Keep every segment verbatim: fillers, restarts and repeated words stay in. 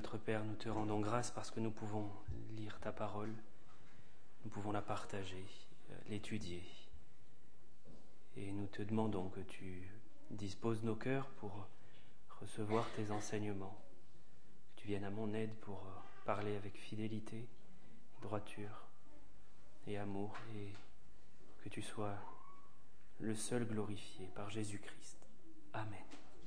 notre Père, nous te rendons grâce parce que nous pouvons lire ta parole, nous pouvons la partager, l'étudier. Et nous te demandons que tu disposes nos cœurs pour recevoir tes enseignements, que tu viennes à mon aide pour parler avec fidélité, droiture et amour, et que tu sois le seul glorifié par Jésus-Christ. Amen.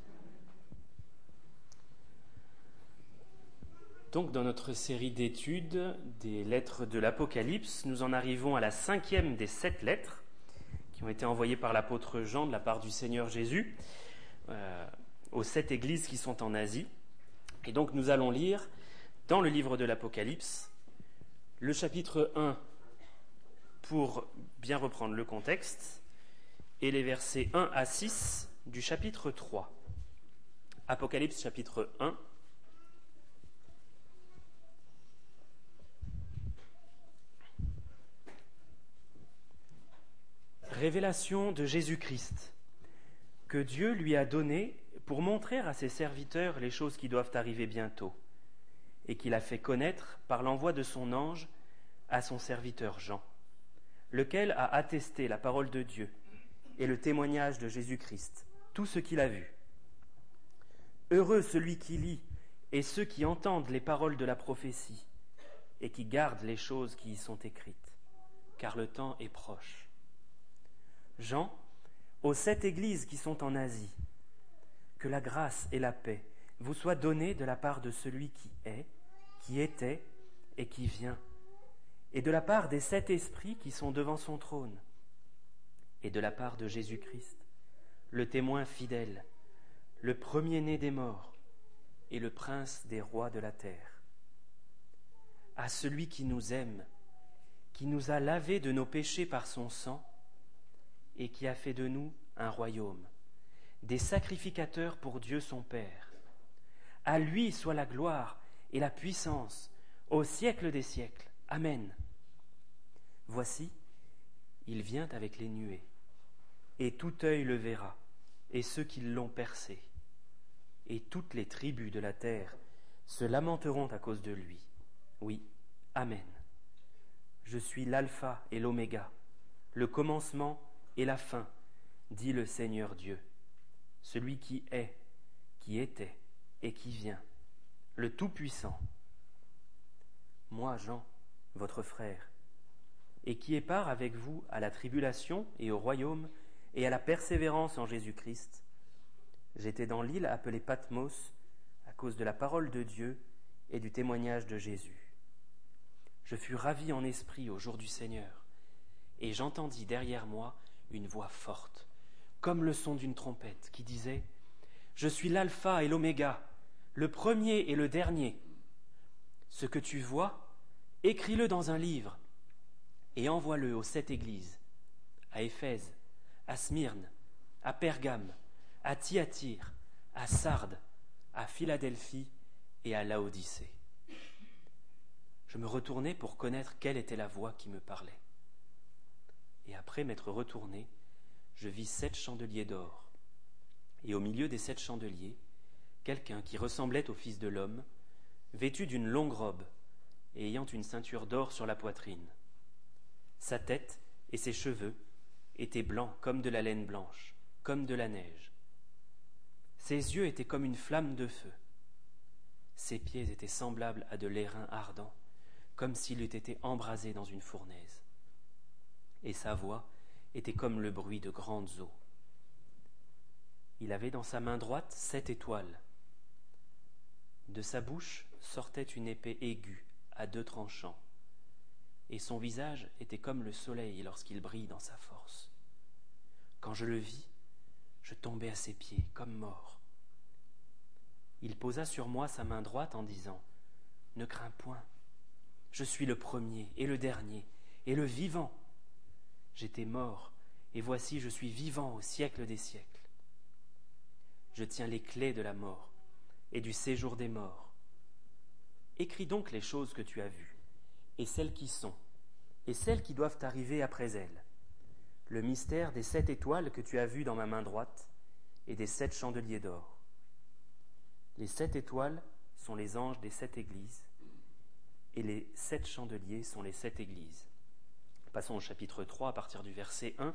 Donc, dans notre série d'études des lettres de l'Apocalypse, nous en arrivons à la cinquième des sept lettres qui ont été envoyées par l'apôtre Jean de la part du Seigneur Jésus euh, aux sept églises qui sont en Asie. Et donc, nous allons lire dans le livre de l'Apocalypse le chapitre un pour bien reprendre le contexte et les versets un à six du chapitre trois. Apocalypse chapitre un. Révélation de Jésus-Christ, que Dieu lui a donnée pour montrer à ses serviteurs les choses qui doivent arriver bientôt, et qu'il a fait connaître par l'envoi de son ange à son serviteur Jean, lequel a attesté la parole de Dieu et le témoignage de Jésus-Christ, tout ce qu'il a vu. Heureux celui qui lit et ceux qui entendent les paroles de la prophétie et qui gardent les choses qui y sont écrites, car le temps est proche. Jean, aux sept églises qui sont en Asie, que la grâce et la paix vous soient données de la part de celui qui est, qui était et qui vient, et de la part des sept esprits qui sont devant son trône, et de la part de Jésus-Christ, le témoin fidèle, le premier-né des morts et le prince des rois de la terre. À celui qui nous aime, qui nous a lavés de nos péchés par son sang, et qui a fait de nous un royaume, des sacrificateurs pour Dieu son Père. À lui soit la gloire et la puissance au siècle des siècles. Amen. Voici, il vient avec les nuées, et tout œil le verra, et ceux qui l'ont percé. Et toutes les tribus de la terre se lamenteront à cause de lui. Oui, Amen. Je suis l'alpha et l'oméga, le commencement et la fin, dit le Seigneur Dieu, celui qui est, qui était et qui vient, le Tout-Puissant. Moi, Jean, votre frère, et qui ai part avec vous à la tribulation et au royaume et à la persévérance en Jésus-Christ, j'étais dans l'île appelée Patmos à cause de la parole de Dieu et du témoignage de Jésus. Je fus ravi en esprit au jour du Seigneur, et j'entendis derrière moi une voix forte, comme le son d'une trompette, qui disait « Je suis l'alpha et l'oméga, le premier et le dernier. Ce que tu vois, écris-le dans un livre et envoie-le aux sept églises, à Éphèse, à Smyrne, à Pergame, à Thyatire, à Sardes, à Philadelphie et à Laodicée. » Je me retournai pour connaître quelle était la voix qui me parlait. Et après m'être retourné, je vis sept chandeliers d'or. Et au milieu des sept chandeliers, quelqu'un qui ressemblait au Fils de l'homme, vêtu d'une longue robe et ayant une ceinture d'or sur la poitrine. Sa tête et ses cheveux étaient blancs comme de la laine blanche, comme de la neige. Ses yeux étaient comme une flamme de feu. Ses pieds étaient semblables à de l'airain ardent, comme s'il eût été embrasé dans une fournaise. Et sa voix était comme le bruit de grandes eaux. Il avait dans sa main droite sept étoiles. De sa bouche sortait une épée aiguë à deux tranchants, et son visage était comme le soleil lorsqu'il brille dans sa force. Quand je le vis, je tombai à ses pieds comme mort. Il posa sur moi sa main droite en disant « Ne crains point, je suis le premier et le dernier et le vivant. J'étais mort, et voici je suis vivant au siècle des siècles. Je tiens les clés de la mort et du séjour des morts. Écris donc les choses que tu as vues, et celles qui sont, et celles qui doivent arriver après elles, le mystère des sept étoiles que tu as vues dans ma main droite, et des sept chandeliers d'or. Les sept étoiles, sont les anges des sept églises, et les sept chandeliers sont les sept églises. Passons au chapitre trois, à partir du verset un.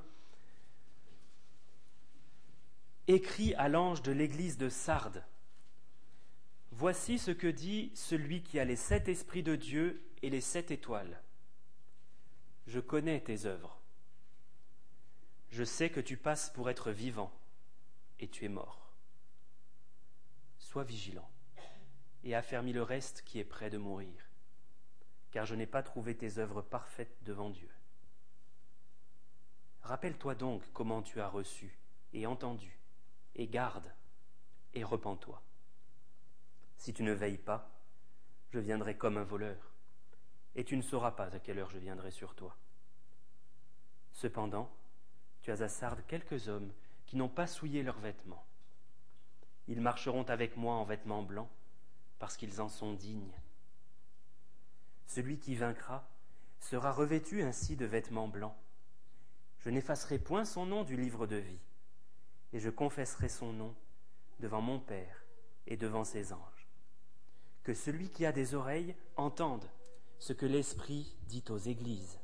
Écrit à l'ange de l'église de Sardes. Voici ce que dit celui qui a les sept esprits de Dieu et les sept étoiles. Je connais tes œuvres. Je sais que tu passes pour être vivant, et tu es mort. Sois vigilant, et affermis le reste qui est près de mourir, car je n'ai pas trouvé tes œuvres parfaites devant Dieu. Rappelle-toi donc comment tu as reçu et entendu, et garde, et repens-toi. Si tu ne veilles pas, je viendrai comme un voleur, et tu ne sauras pas à quelle heure je viendrai sur toi. Cependant, tu as à Sardes quelques hommes qui n'ont pas souillé leurs vêtements. Ils marcheront avec moi en vêtements blancs, parce qu'ils en sont dignes. Celui qui vaincra sera revêtu ainsi de vêtements blancs. Je n'effacerai point son nom du livre de vie, et je confesserai son nom devant mon Père et devant ses anges. Que celui qui a des oreilles entende ce que l'Esprit dit aux églises.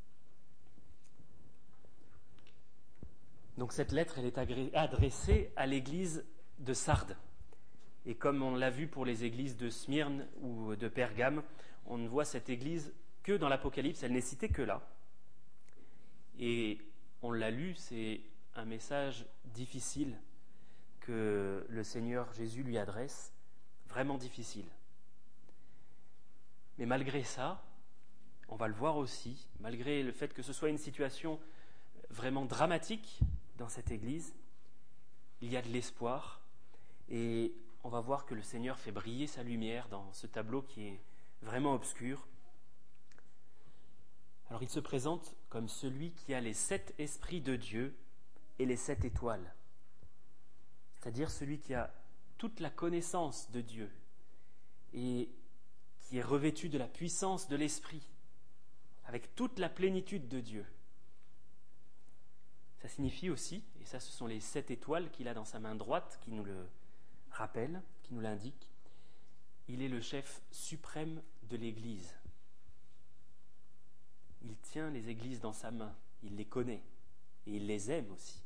Donc cette lettre, elle est adressée à l'église de Sardes. Et comme on l'a vu pour les églises de Smyrne ou de Pergame, on ne voit cette église que dans l'Apocalypse, elle n'est citée que là. Et on l'a lu, c'est un message difficile que le Seigneur Jésus lui adresse, vraiment difficile. Mais malgré ça, on va le voir aussi, malgré le fait que ce soit une situation vraiment dramatique dans cette église, il y a de l'espoir et on va voir que le Seigneur fait briller sa lumière dans ce tableau qui est vraiment obscur. Alors il se présente comme celui qui a les sept esprits de Dieu et les sept étoiles, c'est-à-dire celui qui a toute la connaissance de Dieu et qui est revêtu de la puissance de l'Esprit, avec toute la plénitude de Dieu. Ça signifie aussi, et ça ce sont les sept étoiles qu'il a dans sa main droite qui nous le rappellent, qui nous l'indiquent, il est le chef suprême de l'Église. Il tient les églises dans sa main, il les connaît et il les aime aussi.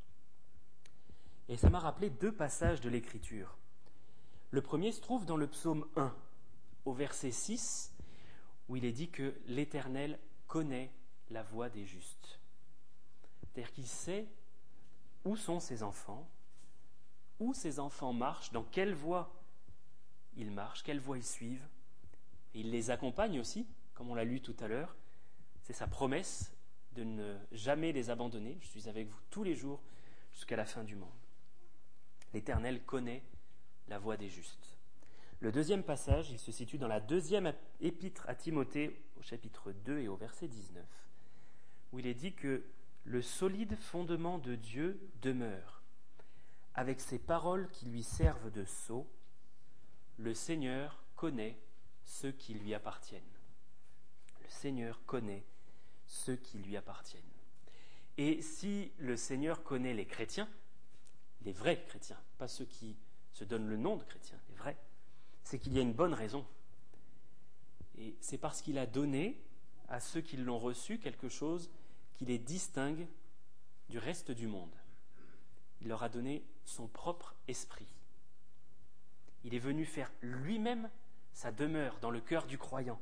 Et ça m'a rappelé deux passages de l'Écriture. Le premier se trouve dans le psaume un, au verset six, où il est dit que l'Éternel connaît la voie des justes. C'est-à-dire qu'il sait où sont ses enfants, où ses enfants marchent, dans quelle voie ils marchent, quelle voie ils suivent. Et il les accompagne aussi, comme on l'a lu tout à l'heure. C'est sa promesse de ne jamais les abandonner. Je suis avec vous tous les jours jusqu'à la fin du monde. L'Éternel connaît la voie des justes. Le deuxième passage, il se situe dans la deuxième épître à Timothée, au chapitre deux et au verset dix-neuf, où il est dit que le solide fondement de Dieu demeure. Avec ces paroles qui lui servent de sceau, le Seigneur connaît ceux qui lui appartiennent. Le Seigneur connaît ceux qui lui appartiennent. Et si le Seigneur connaît les chrétiens, les vrais chrétiens, pas ceux qui se donnent le nom de chrétiens, les vrais, c'est qu'il y a une bonne raison. Et c'est parce qu'il a donné à ceux qui l'ont reçu quelque chose qui les distingue du reste du monde. Il leur a donné son propre esprit. Il est venu faire lui-même sa demeure dans le cœur du croyant.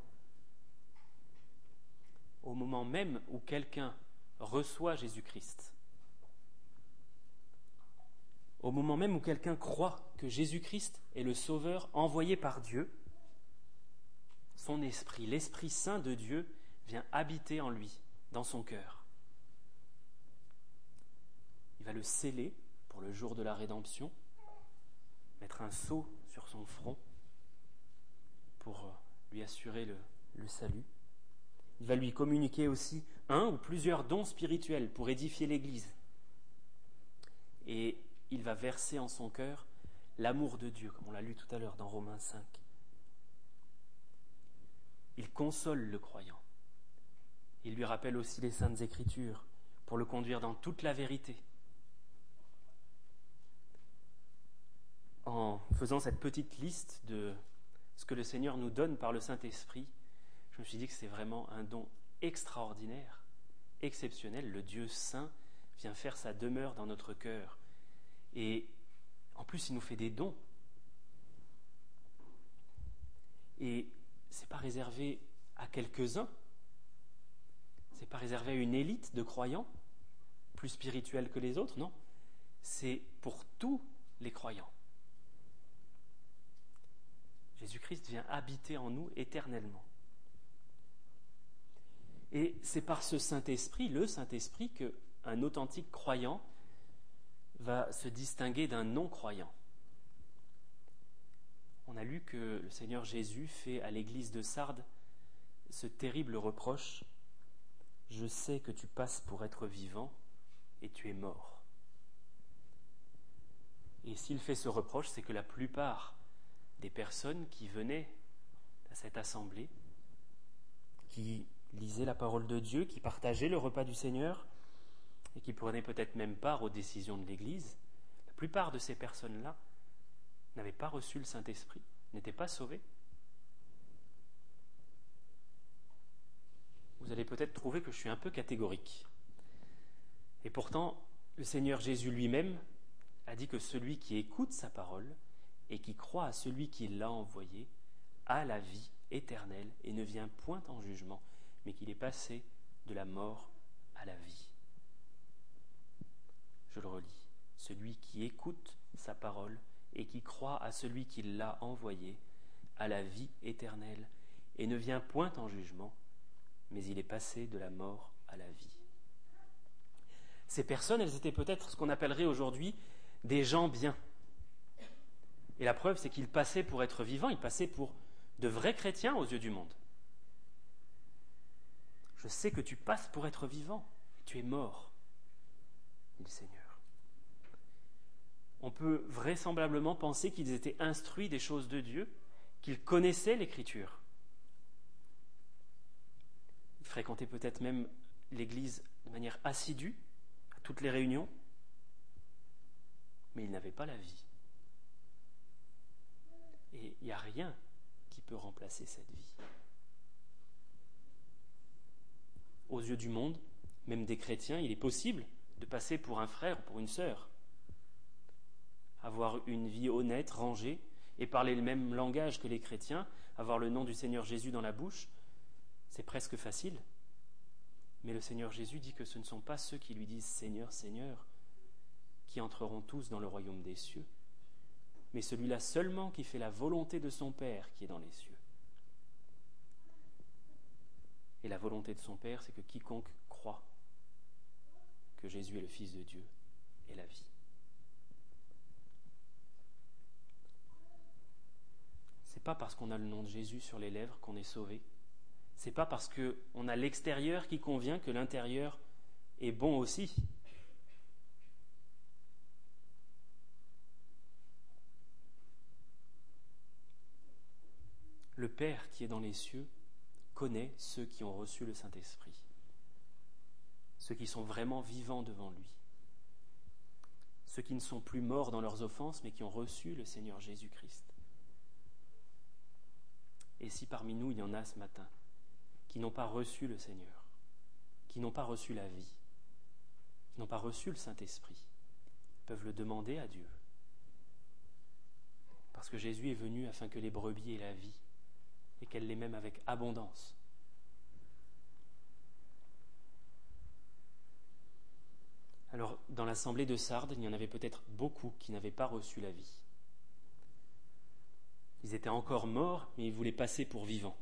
Au moment même où quelqu'un reçoit Jésus-Christ, au moment même où quelqu'un croit que Jésus-Christ est le Sauveur envoyé par Dieu, son esprit, l'Esprit Saint de Dieu, vient habiter en lui, dans son cœur. Il va le sceller pour le jour de la rédemption, mettre un sceau sur son front pour lui assurer le, le salut. Il va lui communiquer aussi un ou plusieurs dons spirituels pour édifier l'Église. Et il va verser en son cœur l'amour de Dieu, comme on l'a lu tout à l'heure dans Romains cinq. Il console le croyant. Il lui rappelle aussi les Saintes Écritures pour le conduire dans toute la vérité. En faisant cette petite liste de ce que le Seigneur nous donne par le Saint-Esprit, je me suis dit que c'est vraiment un don extraordinaire, exceptionnel. Le Dieu saint vient faire sa demeure dans notre cœur. Et en plus, il nous fait des dons. Et ce n'est pas réservé à quelques-uns. Ce n'est pas réservé à une élite de croyants, plus spirituels que les autres, non. C'est pour tous les croyants. Jésus-Christ vient habiter en nous éternellement. Et c'est par ce Saint-Esprit, le Saint-Esprit, qu'un authentique croyant va se distinguer d'un non-croyant. On a lu que le Seigneur Jésus fait à l'église de Sardes ce terrible reproche: « Je sais que tu passes pour être vivant et tu es mort. » Et s'il fait ce reproche, c'est que la plupart des personnes qui venaient à cette assemblée, qui lisaient la parole de Dieu, qui partageaient le repas du Seigneur et qui prenaient peut-être même part aux décisions de l'Église, la plupart de ces personnes-là n'avaient pas reçu le Saint-Esprit, n'étaient pas sauvées. Vous allez peut-être trouver que je suis un peu catégorique. Et pourtant, le Seigneur Jésus lui-même a dit que celui qui écoute sa parole et qui croit à celui qui l'a envoyé a la vie éternelle et ne vient point en jugement, mais qu'il est passé de la mort à la vie. Je le relis. Celui qui écoute sa parole et qui croit à celui qui l'a envoyé a la vie éternelle et ne vient point en jugement, mais il est passé de la mort à la vie. Ces personnes, elles étaient peut-être ce qu'on appellerait aujourd'hui des gens bien. Et la preuve, c'est qu'ils passaient pour être vivants, ils passaient pour de vrais chrétiens aux yeux du monde. Je sais que tu passes pour être vivant, et tu es mort, dit le Seigneur. On peut vraisemblablement penser qu'ils étaient instruits des choses de Dieu, qu'ils connaissaient l'Écriture. Ils fréquentaient peut-être même l'Église de manière assidue, à toutes les réunions, mais ils n'avaient pas la vie. Et il n'y a rien qui peut remplacer cette vie. Aux yeux du monde, même des chrétiens, il est possible de passer pour un frère ou pour une sœur, avoir une vie honnête, rangée, et parler le même langage que les chrétiens, avoir le nom du Seigneur Jésus dans la bouche, c'est presque facile. Mais le Seigneur Jésus dit que ce ne sont pas ceux qui lui disent « Seigneur, Seigneur » qui entreront tous dans le royaume des cieux, mais celui-là seulement qui fait la volonté de son Père qui est dans les cieux. Et la volonté de son Père, c'est que quiconque croit que Jésus est le Fils de Dieu ait la vie. C'est pas parce qu'on a le nom de Jésus sur les lèvres qu'on est sauvé. C'est pas parce qu'on a l'extérieur qui convient que l'intérieur est bon aussi. Le Père qui est dans les cieux connaît ceux qui ont reçu le Saint-Esprit, ceux qui sont vraiment vivants devant lui, ceux qui ne sont plus morts dans leurs offenses mais qui ont reçu le Seigneur Jésus-Christ. Et si parmi nous il y en a ce matin qui n'ont pas reçu le Seigneur, qui n'ont pas reçu la vie, qui n'ont pas reçu le Saint-Esprit, ils peuvent le demander à Dieu. Parce que Jésus est venu afin que les brebis aient la vie et qu'elle l'ait même avec abondance. Alors, dans l'assemblée de Sardes, il y en avait peut-être beaucoup qui n'avaient pas reçu la vie. Ils étaient encore morts, mais ils voulaient passer pour vivants.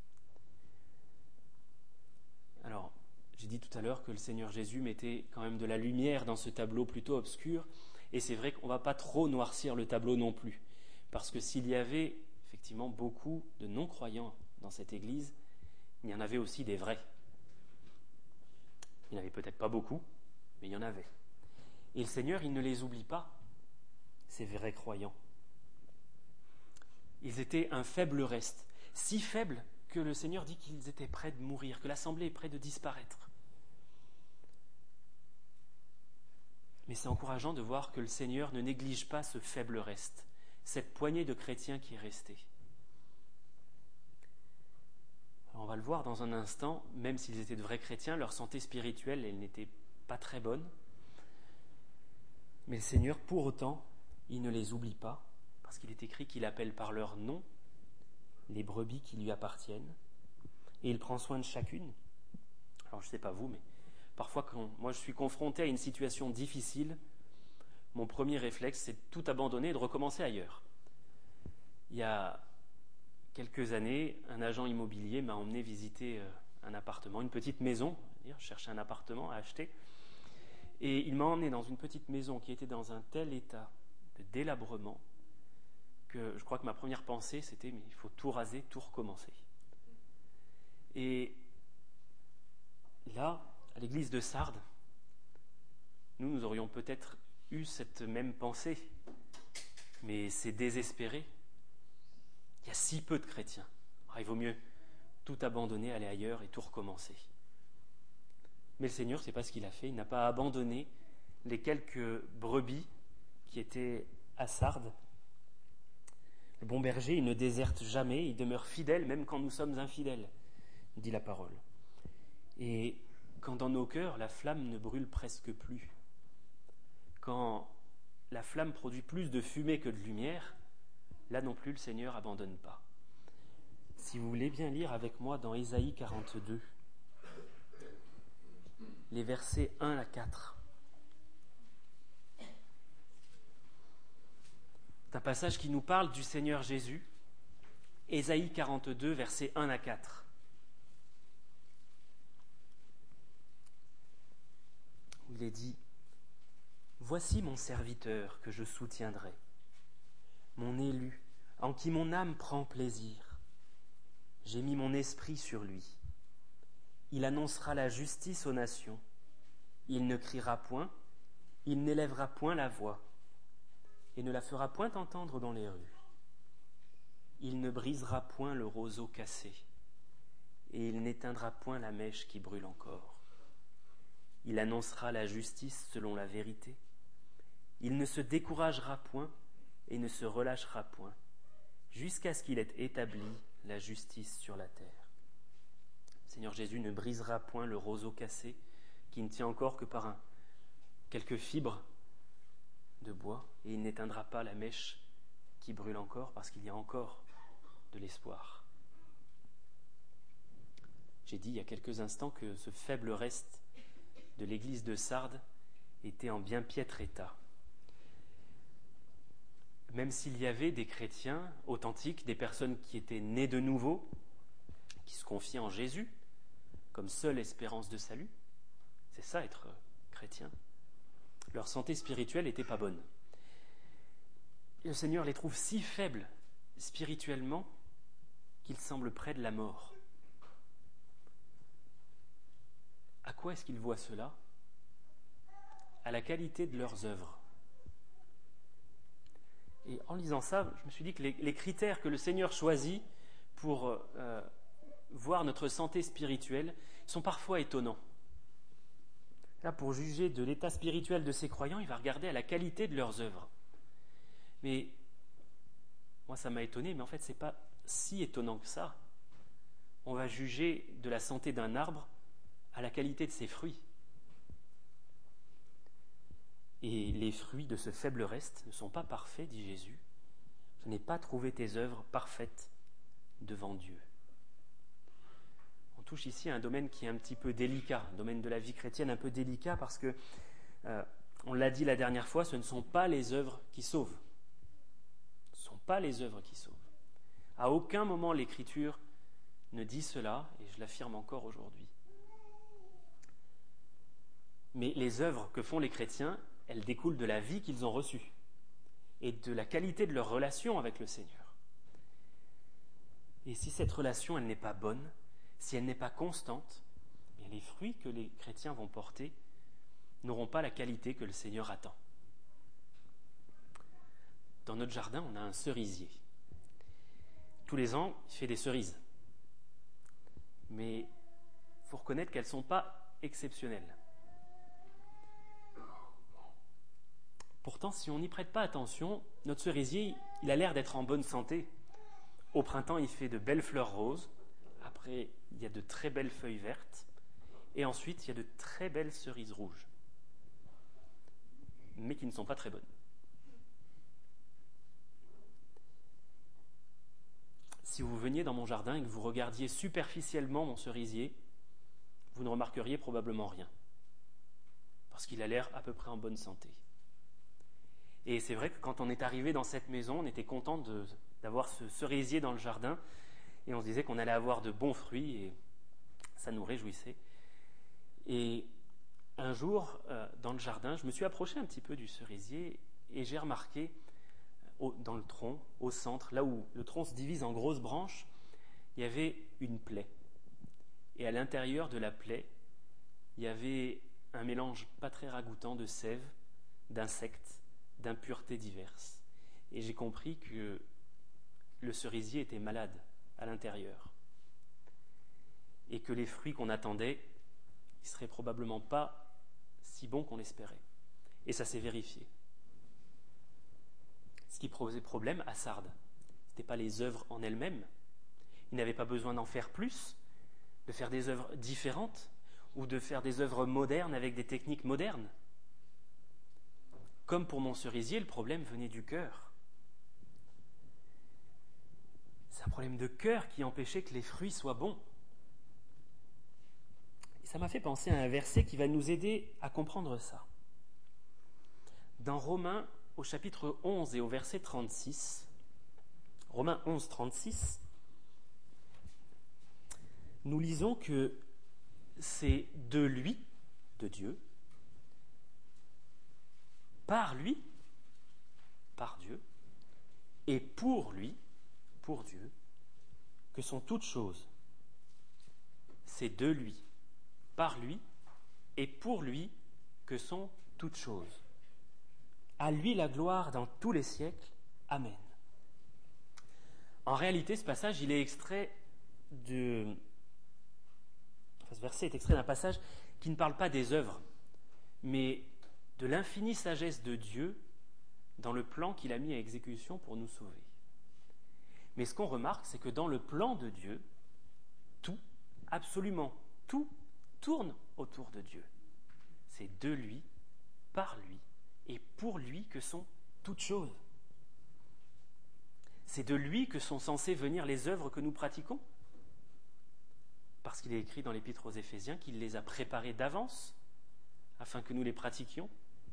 Alors, j'ai dit tout à l'heure que le Seigneur Jésus mettait quand même de la lumière dans ce tableau plutôt obscur, et c'est vrai qu'on ne va pas trop noircir le tableau non plus, parce que s'il y avait effectivement beaucoup de non-croyants dans cette église, il y en avait aussi des vrais. Il n'y en avait peut-être pas beaucoup, mais il y en avait. Et le Seigneur, il ne les oublie pas, ces vrais croyants. Ils étaient un faible reste, si faible que le Seigneur dit qu'ils étaient près de mourir, que l'assemblée est près de disparaître. Mais c'est encourageant de voir que le Seigneur ne néglige pas ce faible reste, cette poignée de chrétiens qui est restée. Alors on va le voir dans un instant, même s'ils étaient de vrais chrétiens, leur santé spirituelle, elle n'était pas très bonne. Mais le Seigneur, pour autant, il ne les oublie pas, parce qu'il est écrit qu'il appelle par leur nom les brebis qui lui appartiennent, et il prend soin de chacune. Alors je ne sais pas vous, mais parfois quand moi je suis confronté à une situation difficile, mon premier réflexe c'est de tout abandonner et de recommencer ailleurs. Il y a quelques années, un agent immobilier m'a emmené visiter un appartement, une petite maison, je cherchais un appartement à acheter, et il m'a emmené dans une petite maison qui était dans un tel état de délabrement que je crois que ma première pensée c'était mais il faut tout raser, tout recommencer. Et là, à l'église de Sardes, nous, nous aurions peut-être eu cette même pensée, mais c'est désespéré. Il y a si peu de chrétiens. Alors, il vaut mieux tout abandonner, aller ailleurs et tout recommencer. Mais le Seigneur, c'est pas ce qu'il a fait. Il n'a pas abandonné les quelques brebis qui étaient à Sardes. Le bon berger, il ne déserte jamais, il demeure fidèle même quand nous sommes infidèles, dit la parole. Et quand dans nos cœurs, la flamme ne brûle presque plus, quand la flamme produit plus de fumée que de lumière, là non plus le Seigneur n'abandonne pas. Si vous voulez bien lire avec moi dans Ésaïe quarante-deux, les versets un à quatre. C'est un passage qui nous parle du Seigneur Jésus. Ésaïe quarante-deux, versets un à quatre. Il est dit « Voici mon serviteur que je soutiendrai, mon élu, en qui mon âme prend plaisir. J'ai mis mon esprit sur lui. Il annoncera la justice aux nations. Il ne criera point, il n'élèvera point la voix, et ne la fera point entendre dans les rues. Il ne brisera point le roseau cassé, et il n'éteindra point la mèche qui brûle encore. Il annoncera la justice selon la vérité. Il ne se découragera point et ne se relâchera point, jusqu'à ce qu'il ait établi la justice sur la terre. Le Seigneur Jésus ne brisera point le roseau cassé, qui ne tient encore que par un, quelques fibres de bois, et il n'éteindra pas la mèche qui brûle encore, parce qu'il y a encore de l'espoir. J'ai dit il y a quelques instants que ce faible reste de l'église de Sardes était en bien piètre état. Même s'il y avait des chrétiens authentiques, des personnes qui étaient nées de nouveau, qui se confiaient en Jésus comme seule espérance de salut, c'est ça être chrétien, leur santé spirituelle n'était pas bonne. Et le Seigneur les trouve si faibles spirituellement qu'ils semblent près de la mort. À quoi est-ce qu'ils voient cela ? À la qualité de leurs œuvres. Et en lisant ça, je me suis dit que les, les critères que le Seigneur choisit pour euh, voir notre santé spirituelle sont parfois étonnants. Là, pour juger de l'état spirituel de ces croyants, il va regarder à la qualité de leurs œuvres. Mais moi, ça m'a étonné, mais en fait, ce n'est pas si étonnant que ça. On va juger de la santé d'un arbre à la qualité de ses fruits. Et les fruits de ce faible reste ne sont pas parfaits, dit Jésus. Je n'ai pas trouvé tes œuvres parfaites devant Dieu. On touche ici à un domaine qui est un petit peu délicat, un domaine de la vie chrétienne un peu délicat, parce que, euh, on l'a dit la dernière fois, ce ne sont pas les œuvres qui sauvent. Ce ne sont pas les œuvres qui sauvent. À aucun moment l'Écriture ne dit cela, et je l'affirme encore aujourd'hui. Mais les œuvres que font les chrétiens, elles découlent de la vie qu'ils ont reçue et de la qualité de leur relation avec le Seigneur. Et si cette relation, elle n'est pas bonne, si elle n'est pas constante, bien les fruits que les chrétiens vont porter n'auront pas la qualité que le Seigneur attend. Dans notre jardin, on a un cerisier. Tous les ans, il fait des cerises. Mais il faut reconnaître qu'elles ne sont pas exceptionnelles. Pourtant, si on n'y prête pas attention, notre cerisier, il a l'air d'être en bonne santé. Au printemps, il fait de belles fleurs roses. Après, il y a de très belles feuilles vertes. Et ensuite, il y a de très belles cerises rouges. Mais qui ne sont pas très bonnes. Si vous veniez dans mon jardin et que vous regardiez superficiellement mon cerisier, vous ne remarqueriez probablement rien. Parce qu'il a l'air à peu près en bonne santé. Et c'est vrai que quand on est arrivé dans cette maison, on était content de, d'avoir ce cerisier dans le jardin. Et on se disait qu'on allait avoir de bons fruits et ça nous réjouissait. Et un jour, euh, dans le jardin, je me suis approché un petit peu du cerisier et j'ai remarqué au, dans le tronc, au centre, là où le tronc se divise en grosses branches, il y avait une plaie. Et à l'intérieur de la plaie, il y avait un mélange pas très ragoûtant de sève, d'insectes, d'impuretés diverses. Et j'ai compris que le cerisier était malade à l'intérieur. Et que les fruits qu'on attendait, ils ne seraient probablement pas si bons qu'on l'espérait. Et ça s'est vérifié. Ce qui posait problème à Sardes, ce n'était pas les œuvres en elles-mêmes. Il n'avait pas besoin d'en faire plus, de faire des œuvres différentes, ou de faire des œuvres modernes avec des techniques modernes. Comme pour mon cerisier, le problème venait du cœur. C'est un problème de cœur qui empêchait que les fruits soient bons. Et ça m'a fait penser à un verset qui va nous aider à comprendre ça. Dans Romains, au chapitre onze et au verset trente-six, Romains onze, trente-six, nous lisons que c'est de lui, de Dieu, par lui, par Dieu, et pour lui, pour Dieu, que sont toutes choses. C'est de lui, par lui, et pour lui que sont toutes choses. À lui la gloire dans tous les siècles. Amen. En réalité, ce passage, il est extrait de... Enfin, ce verset est extrait d'un passage qui ne parle pas des œuvres, mais de l'infinie sagesse de Dieu dans le plan qu'il a mis à exécution pour nous sauver. Mais ce qu'on remarque, c'est que dans le plan de Dieu, tout, absolument tout, tourne autour de Dieu. C'est de lui, par lui et pour lui que sont toutes choses. C'est de lui que sont censées venir les œuvres que nous pratiquons. Parce qu'il est écrit dans l'Épître aux Éphésiens qu'il les a préparées d'avance afin que nous les pratiquions.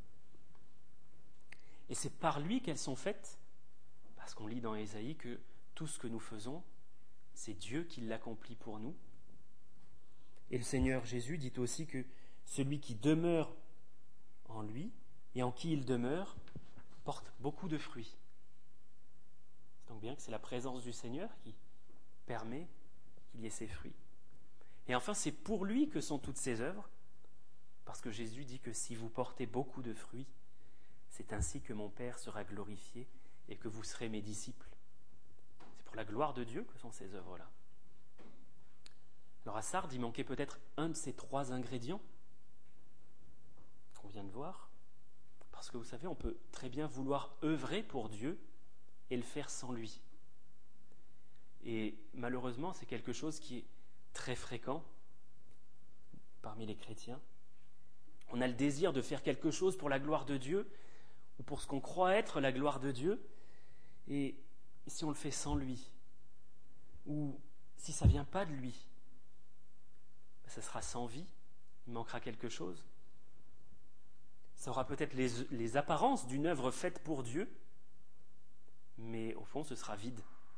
Et c'est par lui qu'elles sont faites, parce qu'on lit dans Ésaïe que tout ce que nous faisons, c'est Dieu qui l'accomplit pour nous. Et le Seigneur Jésus dit aussi que celui qui demeure en lui et en qui il demeure porte beaucoup de fruits. C'est donc bien que c'est la présence du Seigneur qui permet qu'il y ait ces fruits. Et enfin, c'est pour lui que sont toutes ces œuvres, parce que Jésus dit que si vous portez beaucoup de fruits, c'est ainsi que mon Père sera glorifié et que vous serez mes disciples. C'est pour la gloire de Dieu que sont ces œuvres-là. Alors à Sardes, il manquait peut-être un de ces trois ingrédients qu'on vient de voir, parce que vous savez, on peut très bien vouloir œuvrer pour Dieu et le faire sans lui. Et malheureusement, c'est quelque chose qui est très fréquent parmi les chrétiens. On a le désir de faire quelque chose pour la gloire de Dieu ou pour ce qu'on croit être la gloire de Dieu, et si on le fait sans lui, ou si ça ne vient pas de lui, ça sera sans vie, il manquera quelque chose. Ça aura peut-être les, les apparences d'une œuvre faite pour Dieu, mais au fond ce sera vide.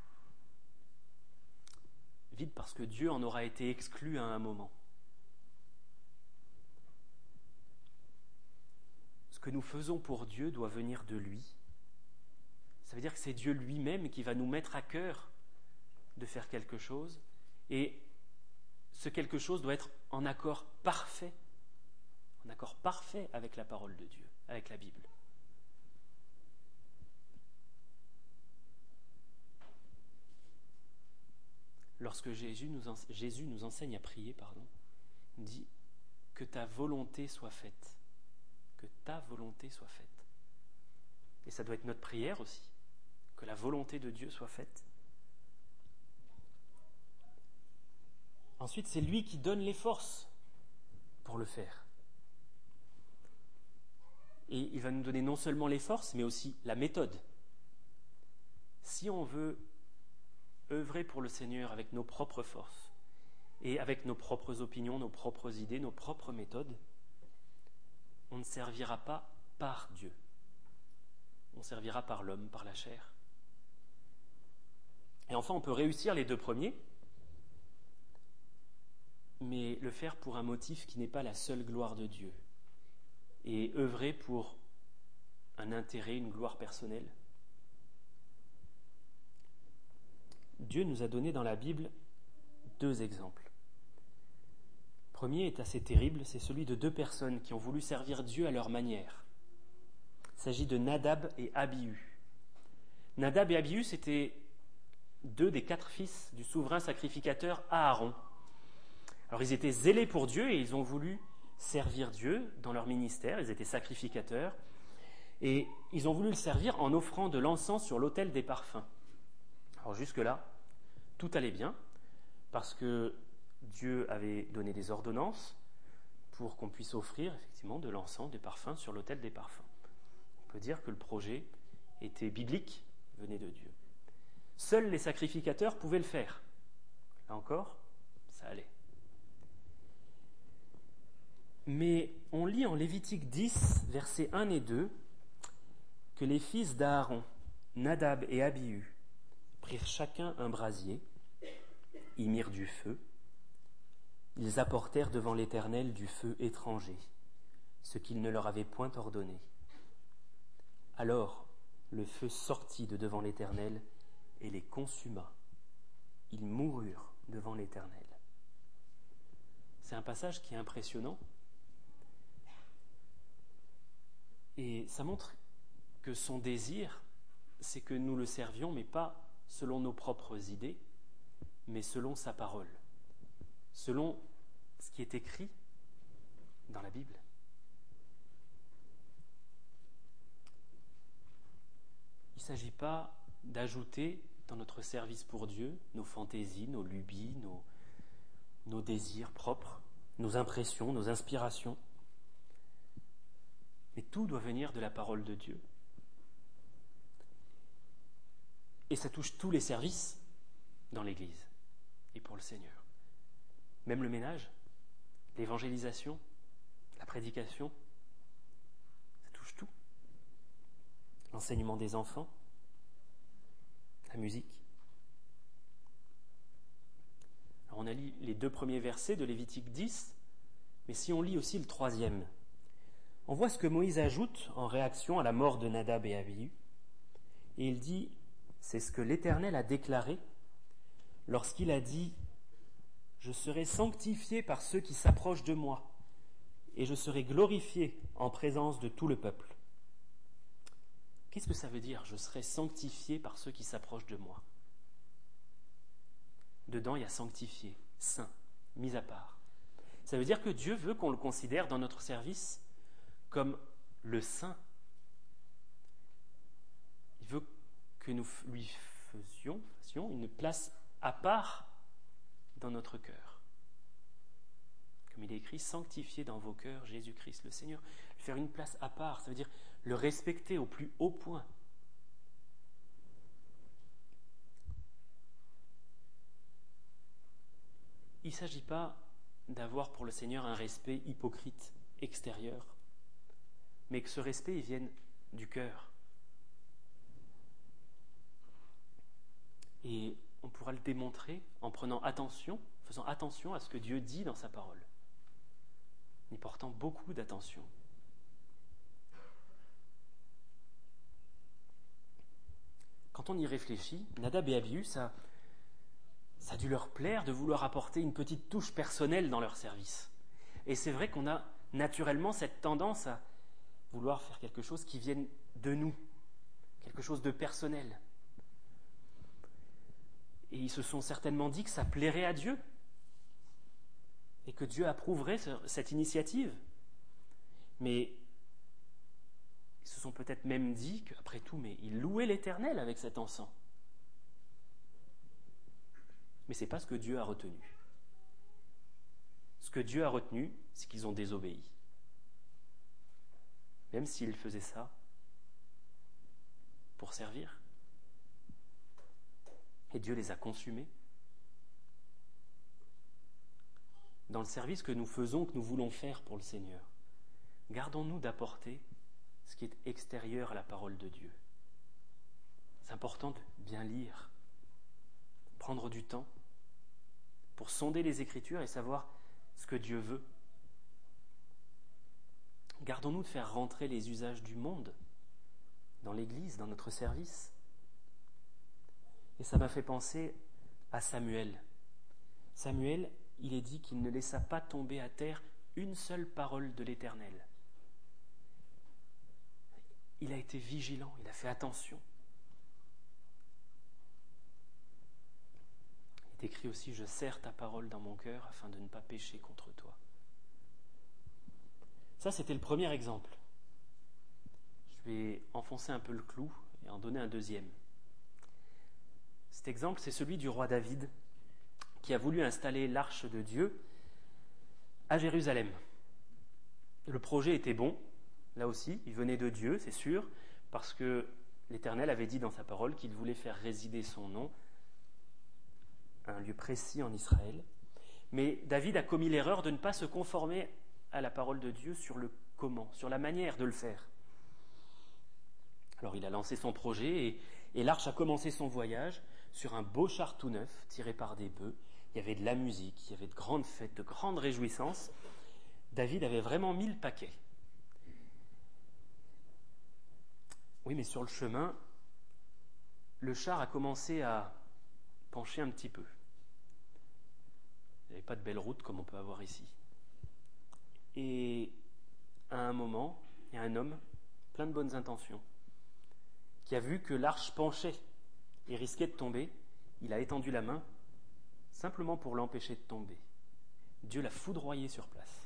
Vide parce que Dieu en aura été exclu à un moment. Ce que nous faisons pour Dieu doit venir de lui. Ça veut dire que c'est Dieu lui-même qui va nous mettre à cœur de faire quelque chose, et ce quelque chose doit être en accord parfait, en accord parfait avec la parole de Dieu, avec la Bible. Lorsque Jésus nous, en, Jésus nous enseigne à prier, pardon, il dit que ta volonté soit faite, que ta volonté soit faite. Et ça doit être notre prière aussi, que la volonté de Dieu soit faite. Ensuite, c'est lui qui donne les forces pour le faire. Et il va nous donner non seulement les forces, mais aussi la méthode. Si on veut œuvrer pour le Seigneur avec nos propres forces et avec nos propres opinions, nos propres idées, nos propres méthodes, on ne servira pas par Dieu. On servira par l'homme, par la chair. Et enfin, on peut réussir les deux premiers, mais le faire pour un motif qui n'est pas la seule gloire de Dieu, et œuvrer pour un intérêt, une gloire personnelle. Dieu nous a donné dans la Bible deux exemples. Le premier est assez terrible, c'est celui de deux personnes qui ont voulu servir Dieu à leur manière. Il s'agit de Nadab et Abihu. Nadab et Abihu, c'était deux des quatre fils du souverain sacrificateur Aaron. Alors ils étaient zélés pour Dieu et ils ont voulu servir Dieu dans leur ministère, ils étaient sacrificateurs, et ils ont voulu le servir en offrant de l'encens sur l'autel des parfums. Alors jusque-là, tout allait bien, parce que Dieu avait donné des ordonnances pour qu'on puisse offrir effectivement de l'encens, des parfums sur l'autel des parfums. On peut dire que le projet était biblique, venait de Dieu. Seuls les sacrificateurs pouvaient le faire. Là encore, ça allait. Mais on lit en Lévitique dix, versets un et deux, que les fils d'Aaron, Nadab et Abihu, prirent chacun un brasier, y mirent du feu, ils apportèrent devant l'Éternel du feu étranger, ce qu'il ne leur avait point ordonné. Alors le feu sortit de devant l'Éternel et les consuma. Ils moururent devant l'Éternel. C'est un passage qui est impressionnant. Et ça montre que son désir, c'est que nous le servions, mais pas selon nos propres idées, mais selon sa parole, selon ce qui est écrit dans la Bible. Il ne s'agit pas d'ajouter dans notre service pour Dieu nos fantaisies, nos lubies, nos, nos désirs propres, nos impressions, nos inspirations. Mais tout doit venir de la parole de Dieu. Et ça touche tous les services dans l'Église et pour le Seigneur. Même le ménage, l'évangélisation, la prédication, ça touche tout. L'enseignement des enfants, la musique. Alors on a lu les deux premiers versets de Lévitique dix, mais si on lit aussi le troisième, on voit ce que Moïse ajoute en réaction à la mort de Nadab et Abihu. Et il dit, c'est ce que l'Éternel a déclaré lorsqu'il a dit « Je serai sanctifié par ceux qui s'approchent de moi, et je serai glorifié en présence de tout le peuple. » Qu'est-ce que ça veut dire « Je serai sanctifié par ceux qui s'approchent de moi » ? Dedans, il y a sanctifié, saint, mis à part. Ça veut dire que Dieu veut qu'on le considère dans notre service comme le saint. Il veut que nous lui faisions, faisions une place à part dans notre cœur. Comme il est écrit, sanctifiez dans vos cœurs Jésus-Christ le Seigneur. Faire une place à part, ça veut dire le respecter au plus haut point. Il ne s'agit pas d'avoir pour le Seigneur un respect hypocrite extérieur, mais que ce respect il vienne du cœur. Et on pourra le démontrer en prenant attention, faisant attention à ce que Dieu dit dans sa parole, en y portant beaucoup d'attention. Quand on y réfléchit, Nadab et Abihu, ça, ça a dû leur plaire de vouloir apporter une petite touche personnelle dans leur service. Et c'est vrai qu'on a naturellement cette tendance à vouloir faire quelque chose qui vienne de nous, quelque chose de personnel. Et ils se sont certainement dit que ça plairait à Dieu et que Dieu approuverait cette initiative. Mais ils se sont peut-être même dit qu'après tout, mais ils louaient l'Éternel avec cet encens. Mais ce n'est pas ce que Dieu a retenu. Ce que Dieu a retenu, c'est qu'ils ont désobéi. Même s'ils faisaient ça pour servir. Et Dieu les a consumés. Dans le service que nous faisons, que nous voulons faire pour le Seigneur, gardons-nous d'apporter ce qui est extérieur à la parole de Dieu. C'est important de bien lire, prendre du temps pour sonder les Écritures et savoir ce que Dieu veut. Gardons-nous de faire rentrer les usages du monde dans l'Église, dans notre service. Et ça m'a fait penser à Samuel. Samuel, il est dit qu'il ne laissa pas tomber à terre une seule parole de l'Éternel. Il a été vigilant, il a fait attention. Il est écrit aussi « Je serre ta parole dans mon cœur afin de ne pas pécher contre toi ». Ça, c'était le premier exemple. Je vais enfoncer un peu le clou et en donner un deuxième. Cet exemple, c'est celui du roi David, qui a voulu installer l'arche de Dieu à Jérusalem. Le projet était bon, là aussi, il venait de Dieu, c'est sûr, parce que l'Éternel avait dit dans sa parole qu'il voulait faire résider son nom à un lieu précis en Israël. Mais David a commis l'erreur de ne pas se conformer à la parole de Dieu sur le comment, sur la manière de le faire. Alors il a lancé son projet et, et l'arche a commencé son voyage sur un beau char tout neuf, tiré par des bœufs. Il y avait de la musique, il y avait de grandes fêtes, de grandes réjouissances. David avait vraiment mis le paquet. Oui, mais sur le chemin, le char a commencé à pencher un petit peu. Il n'y avait pas de belle route comme on peut avoir ici. Et à un moment, il y a un homme, plein de bonnes intentions, qui a vu que l'arche penchait et risquait de tomber. Il a étendu la main simplement pour l'empêcher de tomber. Dieu l'a foudroyé sur place.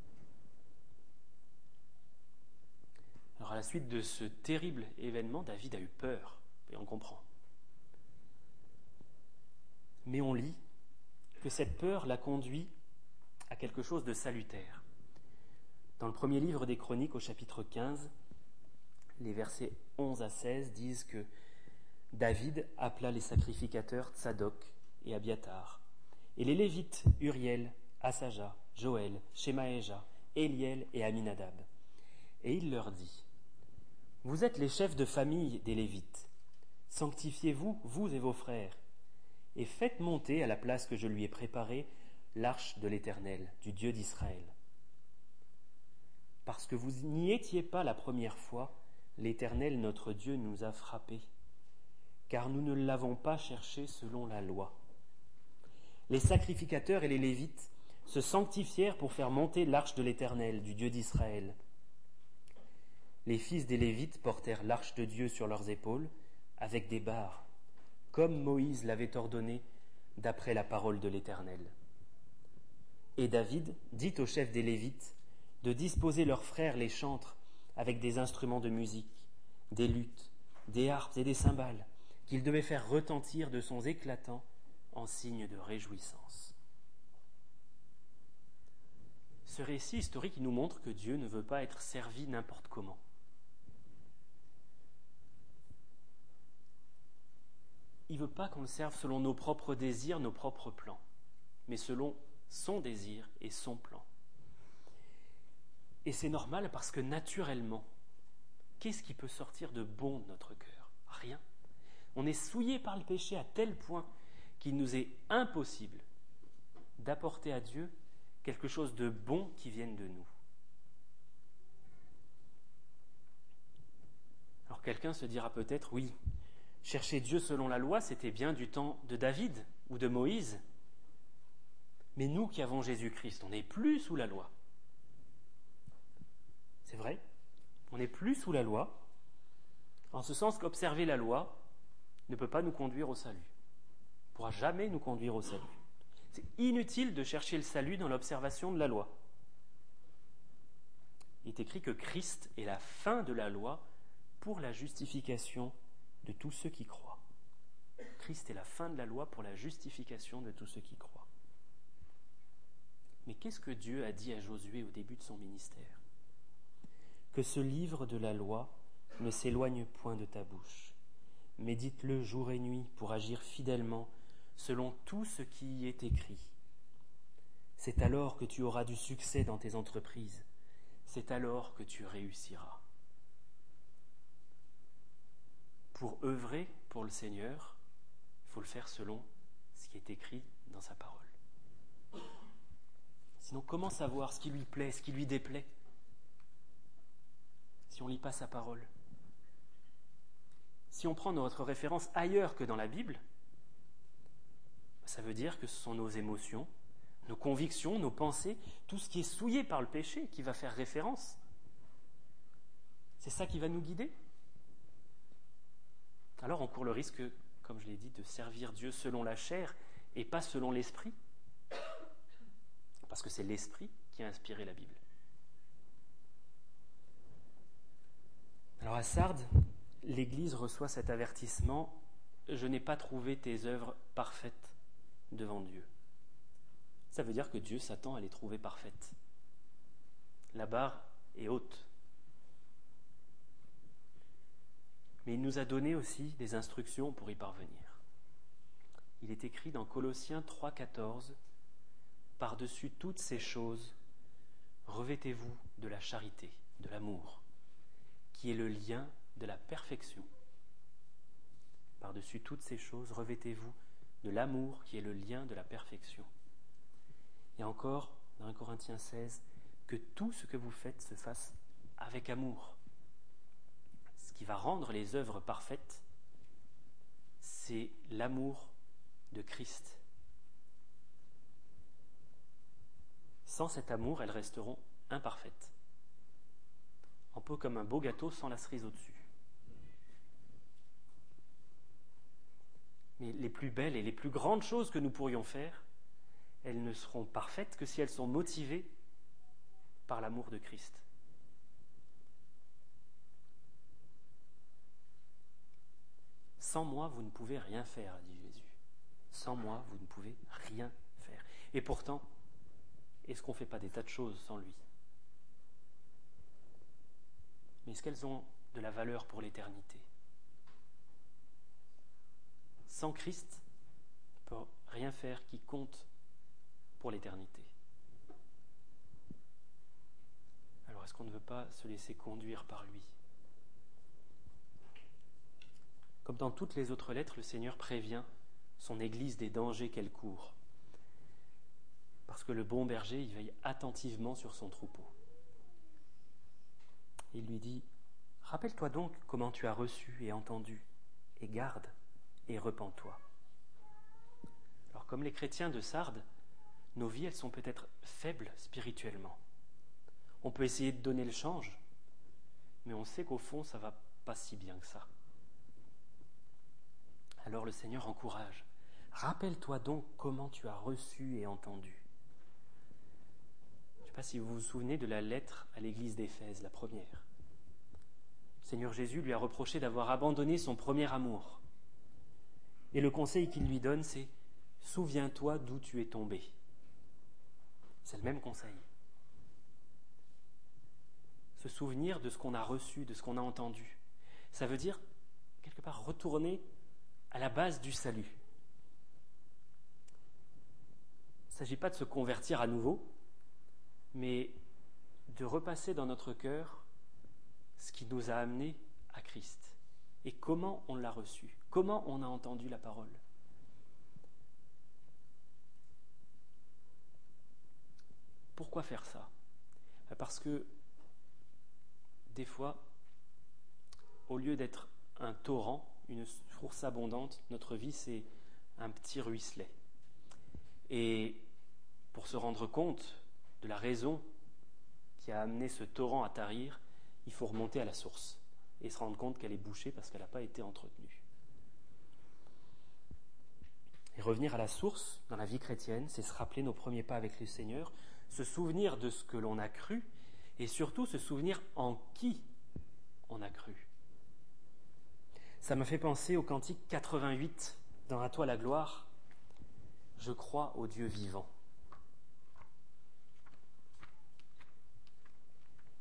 Alors à la suite de ce terrible événement, David a eu peur, et on comprend. Mais on lit que cette peur l'a conduit à quelque chose de salutaire. Dans le premier livre des Chroniques, au chapitre quinze, les versets onze à seize disent que David appela les sacrificateurs Tsadok et Abiatar, et les Lévites Uriel, Asaja, Joël, Shemaéja, Éliel et Aminadab. Et il leur dit : Vous êtes les chefs de famille des Lévites. Sanctifiez-vous, vous et vos frères, et faites monter à la place que je lui ai préparée l'arche de l'Éternel, du Dieu d'Israël. Parce que vous n'y étiez pas la première fois, l'Éternel notre Dieu nous a frappés, car nous ne l'avons pas cherché selon la loi. Les sacrificateurs et les Lévites se sanctifièrent pour faire monter l'arche de l'Éternel, du Dieu d'Israël. Les fils des Lévites portèrent l'arche de Dieu sur leurs épaules, avec des barres, comme Moïse l'avait ordonné d'après la parole de l'Éternel. Et David dit au chef des Lévites de disposer leurs frères les chantres avec des instruments de musique, des luttes, des harpes et des cymbales, qu'il devait faire retentir de sons éclatants en signe de réjouissance. Ce récit historique nous montre que Dieu ne veut pas être servi n'importe comment. Il ne veut pas qu'on le serve selon nos propres désirs, nos propres plans, mais selon son désir et son plan. Et c'est normal parce que naturellement, qu'est-ce qui peut sortir de bon de notre cœur ? Rien. On est souillé par le péché à tel point qu'il nous est impossible d'apporter à Dieu quelque chose de bon qui vienne de nous. Alors quelqu'un se dira peut-être, oui, chercher Dieu selon la loi, c'était bien du temps de David ou de Moïse. Mais nous qui avons Jésus-Christ, on n'est plus sous la loi. C'est vrai, on n'est plus sous la loi, en ce sens qu'observer la loi ne peut pas nous conduire au salut, ne pourra jamais nous conduire au salut. C'est inutile de chercher le salut dans l'observation de la loi. Il est écrit que Christ est la fin de la loi pour la justification de tous ceux qui croient. Christ est la fin de la loi pour la justification de tous ceux qui croient. Mais qu'est-ce que Dieu a dit à Josué au début de son ministère ? Que ce livre de la loi ne s'éloigne point de ta bouche. Médite-le jour et nuit pour agir fidèlement selon tout ce qui y est écrit. C'est alors que tu auras du succès dans tes entreprises. C'est alors que tu réussiras. Pour œuvrer pour le Seigneur, il faut le faire selon ce qui est écrit dans sa parole. Sinon, comment savoir ce qui lui plaît, ce qui lui déplaît, si on ne lit pas sa parole ? Si on prend notre référence ailleurs que dans la Bible, ça veut dire que ce sont nos émotions, nos convictions, nos pensées, tout ce qui est souillé par le péché qui va faire référence. C'est ça qui va nous guider. Alors on court le risque, comme je l'ai dit, de servir Dieu selon la chair et pas selon l'esprit. Parce que c'est l'esprit qui a inspiré la Bible. Alors à Sardes, l'Église reçoit cet avertissement « Je n'ai pas trouvé tes œuvres parfaites devant Dieu ». Ça veut dire que Dieu s'attend à les trouver parfaites. La barre est haute. Mais il nous a donné aussi des instructions pour y parvenir. Il est écrit dans Colossiens trois quatorze « Par-dessus toutes ces choses, revêtez-vous de la charité, de l'amour, qui est le lien de la perfection. Par-dessus toutes ces choses, revêtez-vous de l'amour qui est le lien de la perfection. » Et encore, dans un Corinthiens seize, que tout ce que vous faites se fasse avec amour. Ce qui va rendre les œuvres parfaites, c'est l'amour de Christ. Sans cet amour, elles resteront imparfaites. Un peu comme un beau gâteau sans la cerise au-dessus. Mais les plus belles et les plus grandes choses que nous pourrions faire, elles ne seront parfaites que si elles sont motivées par l'amour de Christ. Sans moi, vous ne pouvez rien faire, dit Jésus. Sans moi, vous ne pouvez rien faire. Et pourtant, est-ce qu'on ne fait pas des tas de choses sans lui ? Mais est-ce qu'elles ont de la valeur pour l'éternité ? Sans Christ, on ne peut rien faire qui compte pour l'éternité. Alors, est-ce qu'on ne veut pas se laisser conduire par lui ? Comme dans toutes les autres lettres, le Seigneur prévient son Église des dangers qu'elle court. Parce que le bon berger, il veille attentivement sur son troupeau. Il lui dit « Rappelle-toi donc comment tu as reçu et entendu, et garde et repens-toi. » Alors comme les chrétiens de Sardes, nos vies, elles sont peut-être faibles spirituellement. On peut essayer de donner le change, mais on sait qu'au fond, ça ne va pas si bien que ça. Alors le Seigneur encourage. Rappelle-toi donc comment tu as reçu et entendu. Je ne sais pas si vous vous souvenez de la lettre à l'église d'Éphèse, la première. Le Seigneur Jésus lui a reproché d'avoir abandonné son premier amour. Et le conseil qu'il lui donne, c'est « Souviens-toi d'où tu es tombé ». C'est le même conseil. Se souvenir de ce qu'on a reçu, de ce qu'on a entendu. Ça veut dire, quelque part, retourner à la base du salut. Il ne s'agit pas de se convertir à nouveau, mais de repasser dans notre cœur ce qui nous a amenés à Christ et comment on l'a reçu, comment on a entendu la parole. Pourquoi faire ça ? Parce que des fois, au lieu d'être un torrent, une source abondante, notre vie c'est un petit ruisselet. Et pour se rendre compte de la raison qui a amené ce torrent à tarir, il faut remonter à la source et se rendre compte qu'elle est bouchée parce qu'elle n'a pas été entretenue. Et revenir à la source dans la vie chrétienne, c'est se rappeler nos premiers pas avec le Seigneur, se souvenir de ce que l'on a cru et surtout se souvenir en qui on a cru. Ça m'a fait penser au cantique quatre-vingt-huit dans « À toi la gloire ». Je crois au Dieu vivant.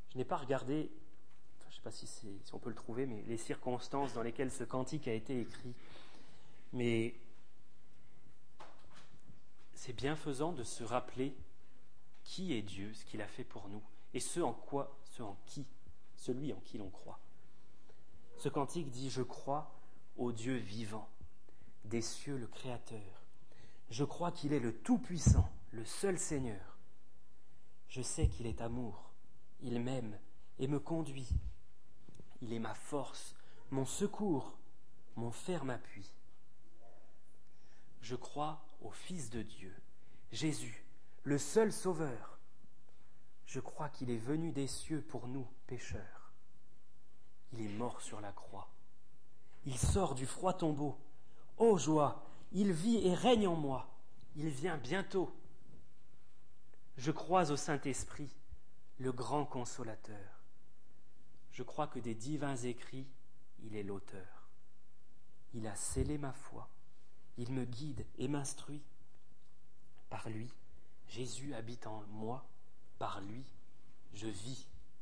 Je n'ai pas regardé, enfin, je ne sais pas si, c'est, si on peut le trouver, mais les circonstances dans lesquelles ce cantique a été écrit. Mais c'est bienfaisant de se rappeler qui est Dieu, ce qu'il a fait pour nous, et ce en quoi, ce en qui, celui en qui l'on croit. Ce cantique dit « Je crois au Dieu vivant, des cieux le Créateur. Je crois qu'il est le Tout-Puissant, le seul Seigneur. Je sais qu'il est amour, il m'aime et me conduit. Il est ma force, mon secours, mon ferme appui. Je crois au Fils de Dieu, Jésus, le seul Sauveur. Je crois qu'il est venu des cieux pour nous, pécheurs. Il est mort sur la croix. Il sort du froid tombeau. Ô joie, il vit et règne en moi. Il vient bientôt. Je crois au Saint-Esprit, le grand consolateur. Je crois que des divins écrits, il est l'auteur. Il a scellé ma foi. Il me guide et m'instruit. Par lui, Jésus habite en moi. Par lui, je vis.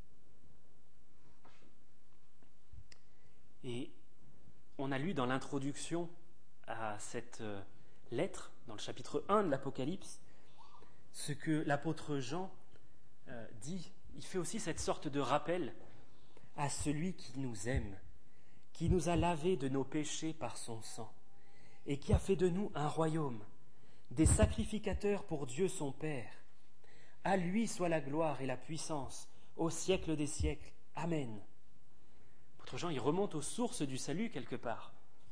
Et on a lu dans l'introduction à cette lettre, dans le chapitre un de l'Apocalypse, ce que l'apôtre Jean euh, dit. Il fait aussi cette sorte de rappel à celui qui nous aime, qui nous a lavés de nos péchés par son sang, et qui a fait de nous un royaume, des sacrificateurs pour Dieu son Père. À lui soit la gloire et la puissance, au siècle des siècles. Amen. L'apôtre Jean, il remonte aux sources du salut quelque part.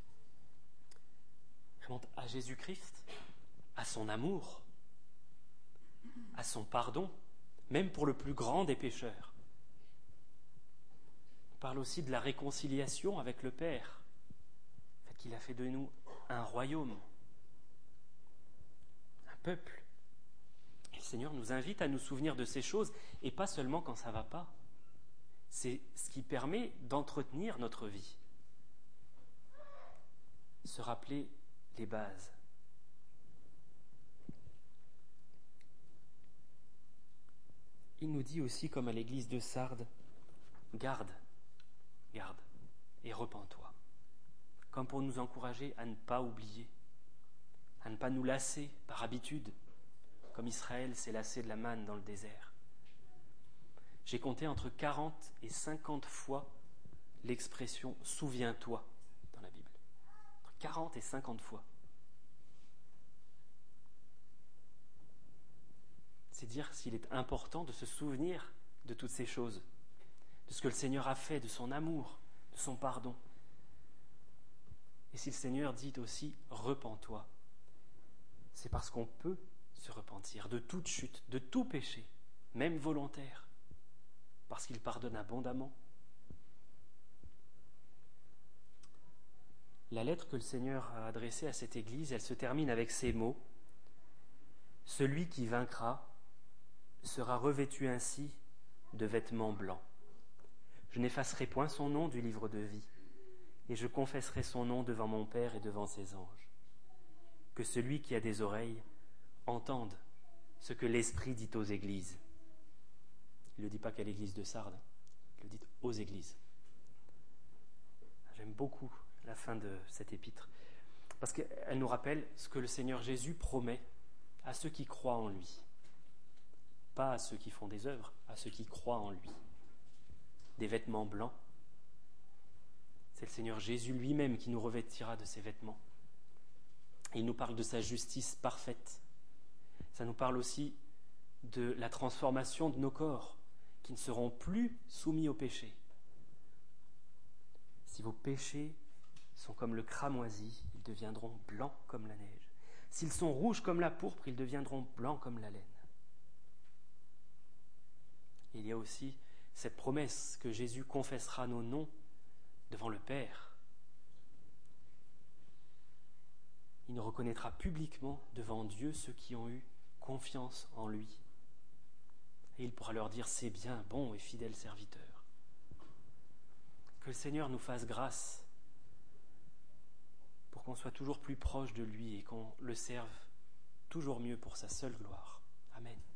Il remonte à Jésus-Christ, à son amour, à son pardon, même pour le plus grand des pécheurs. Il parle aussi de la réconciliation avec le Père, le fait qu'il a fait de nous un royaume, un peuple. Et le Seigneur nous invite à nous souvenir de ces choses, et pas seulement quand ça ne va pas. C'est ce qui permet d'entretenir notre vie. Se rappeler les bases. Il nous dit aussi, comme à l'église de Sardes, garde, garde et repens-toi. Comme pour nous encourager à ne pas oublier, à ne pas nous lasser par habitude, comme Israël s'est lassé de la manne dans le désert. J'ai compté entre quarante et cinquante fois l'expression « souviens-toi » dans la Bible. Entre quarante et cinquante fois. C'est dire s'il est important de se souvenir de toutes ces choses, de ce que le Seigneur a fait, de son amour, de son pardon. Et si le Seigneur dit aussi « repens-toi », c'est parce qu'on peut se repentir de toute chute, de tout péché, même volontaire, parce qu'il pardonne abondamment. La lettre que le Seigneur a adressée à cette Église, elle se termine avec ces mots. « Celui qui vaincra sera revêtu ainsi de vêtements blancs. Je n'effacerai point son nom du livre de vie, et je confesserai son nom devant mon Père et devant ses anges. Que celui qui a des oreilles entende ce que l'Esprit dit aux églises. » Il ne le dit pas qu'à l'église de Sardes, il le dit aux églises. J'aime beaucoup la fin de cette épître, parce qu'elle nous rappelle ce que le Seigneur Jésus promet à ceux qui croient en lui. Pas à ceux qui font des œuvres, à ceux qui croient en lui. Des vêtements blancs. C'est le Seigneur Jésus lui-même qui nous revêtira de ses vêtements. Il nous parle de sa justice parfaite. Ça nous parle aussi de la transformation de nos corps, qui ne seront plus soumis au péché. Si vos péchés sont comme le cramoisi, ils deviendront blancs comme la neige. S'ils sont rouges comme la pourpre, ils deviendront blancs comme la laine. Et il y a aussi cette promesse que Jésus confessera nos noms devant le Père. Il nous reconnaîtra publiquement devant Dieu ceux qui ont eu confiance en lui. Et il pourra leur dire « C'est bien, bon et fidèle serviteur ». Que le Seigneur nous fasse grâce pour qu'on soit toujours plus proche de lui et qu'on le serve toujours mieux pour sa seule gloire. Amen.